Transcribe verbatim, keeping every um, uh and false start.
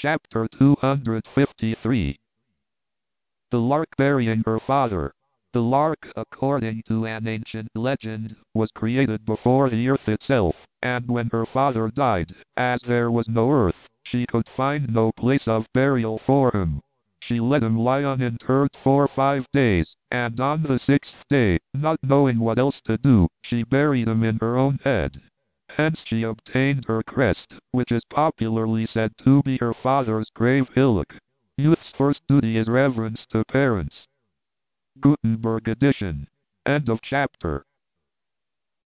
Chapter two hundred fifty-three. The Lark Burying Her Father. The lark, according to an ancient legend, was created before the earth itself, and when her father died, as there was no earth, she could find no place of burial for him. She let him lie uninterred for five days, and on the sixth day, not knowing what else to do, she buried him in her own head. Hence she obtained her crest, which is popularly said to be her father's grave hillock. Youth's first duty is reverence to parents. Gutenberg edition. End of chapter.